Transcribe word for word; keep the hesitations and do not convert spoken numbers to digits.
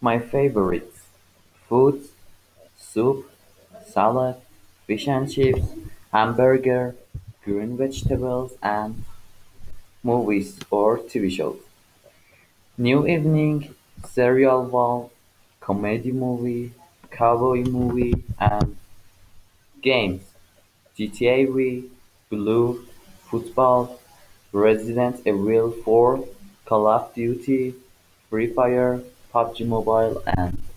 My favorites: food, soup, salad, fish and chips, hamburger, green vegetables, and movies or T V shows. New Evening, serial wall, comedy movie, cowboy movie, and games: G T A V, Blue, Football, Resident Evil four, Call of Duty, Free Fire, PUBG Mobile, and